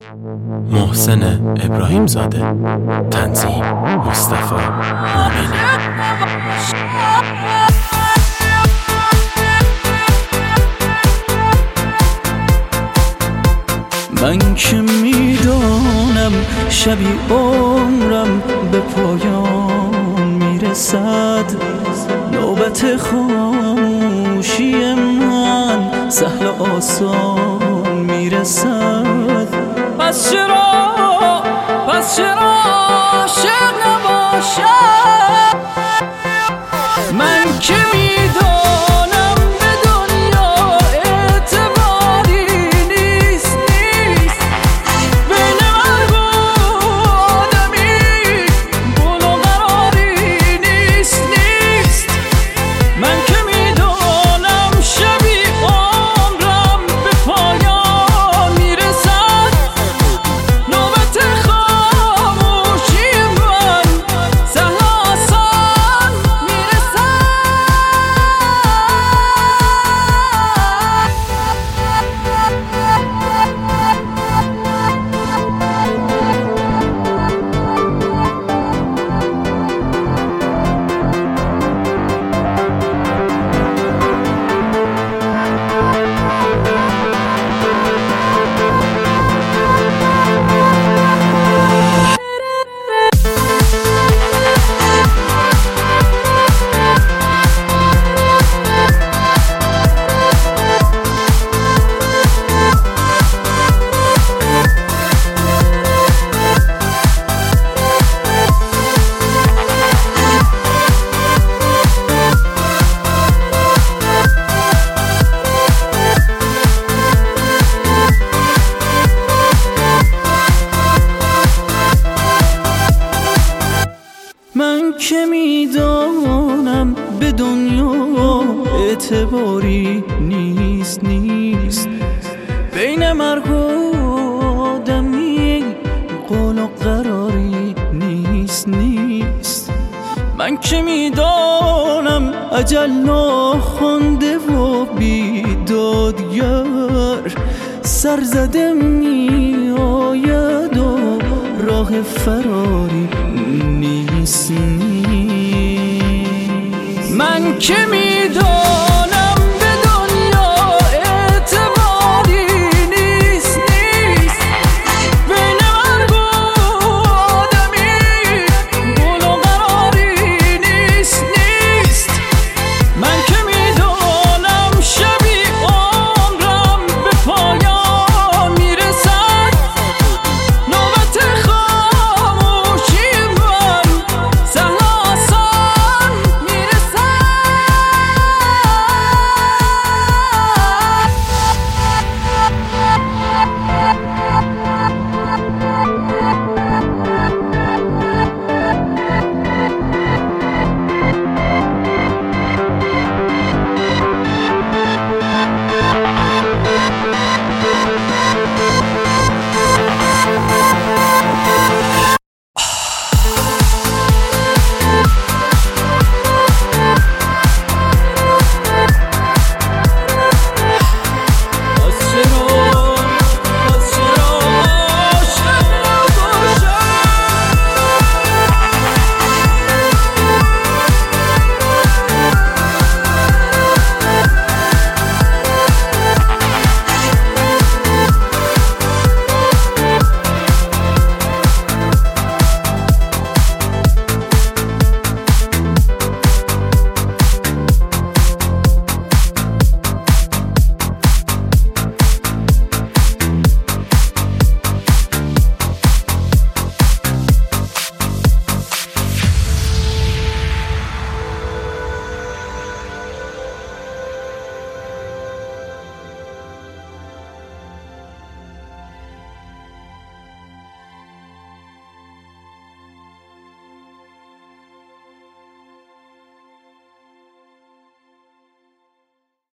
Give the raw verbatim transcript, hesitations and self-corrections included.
محسن ابراهیم زاده، تنظیم مصطفی مومنی. من که میدانم شبی عمرم به پایان میرسد، نوبت خاموشی من سهل و آسان میرسد. پس چرا پس چرا عاشق نباشم؟ من که میدانم به دنیا اعتباری نیست نیست بین مرگ و آدمی گل و قراری نیست نیست. من که میدانم شبی عمرم به پایان میرسد، نوبت خاموشی من سهل آسان میرسد. من که میدانم به دنیا اعتباری نیست نیست بین مرگ و آدمی قول و قراری نیست نیست. من که میدانم اجل ناخوانده و بیدادگر سرزده می آید و راه فراری نیست نیست. من که میدانم